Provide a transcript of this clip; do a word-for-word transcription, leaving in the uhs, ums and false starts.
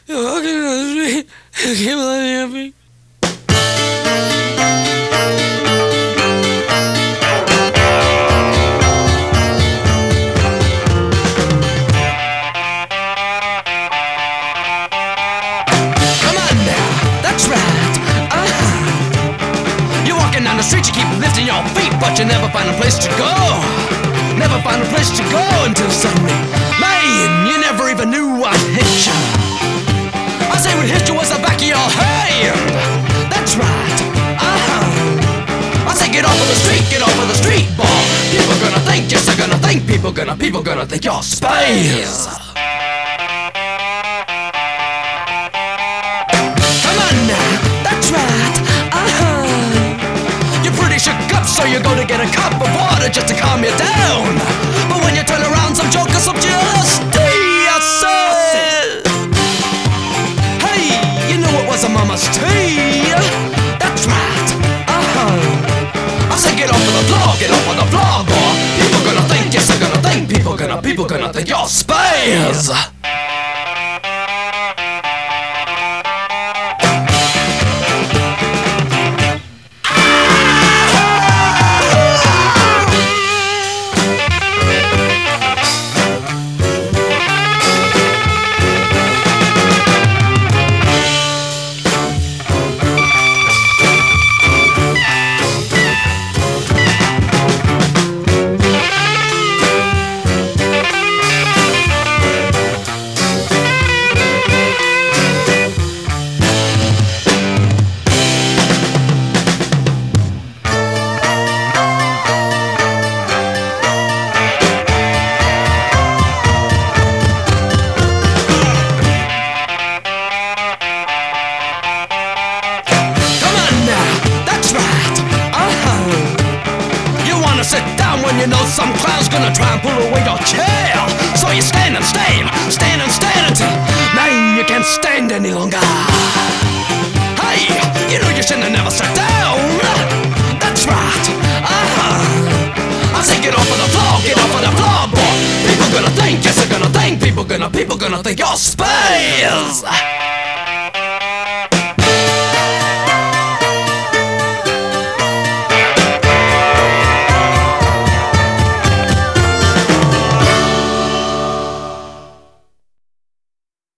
You're walking down the street, you can't believe your feet. Come on now, that's right. Uh-huh. You're walking down the street, you keep lifting your feet, but you never find a place to go. Never find a place to go until suddenly, man, you never even knew what hit you. I say what hit you was the back of your hand. That's right. Uh-huh. I say get off of the street, get off of the street, boy. People gonna think, yes they're gonna think. People gonna, people gonna think you're space. Come on now, that's right. Uh-huh. You're pretty shook up, so you go to get a cup of water just to calm you down. But when you turn around, some joker slipped you a stay outside. Was a mama's tea. That's right. Uh-huh. I say get off of the floor, get off of the floor, boy. People gonna think, yes they're gonna think. People gonna, people gonna think you're space. Sit down when you know some clown's gonna try and pull away your chair. So you stand and stand, stand and stand until, man, you can't stand any longer. Hey, you know you shouldn't have never sat down. That's right. Uh-huh. I say get off of the floor, get off of the floor, boy. People gonna think, yes they're gonna think. People gonna, people gonna think you're space.